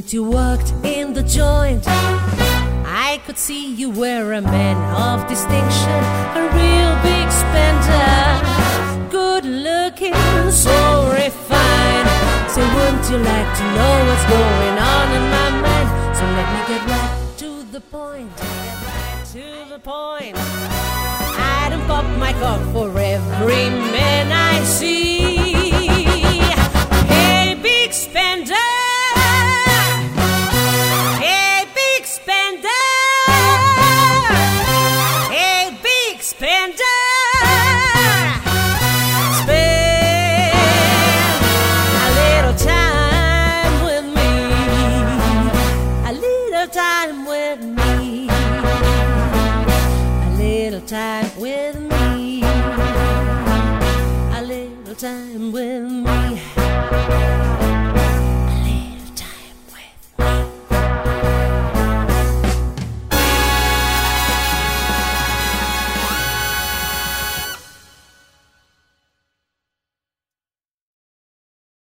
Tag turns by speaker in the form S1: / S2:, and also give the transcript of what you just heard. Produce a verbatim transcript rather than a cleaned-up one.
S1: minute you walked in the joint, I could see you were a man of distinction, a real big spender, good looking, so refined. So wouldn't you like to know what's going on in my mind? So let me get right to the point, get right to the point. I don't pop my cock for every man I see. Hey, big spender, hey, big spender, hey, big spender, spend a little time with me, a little time with me, a little time with me, a little time with me.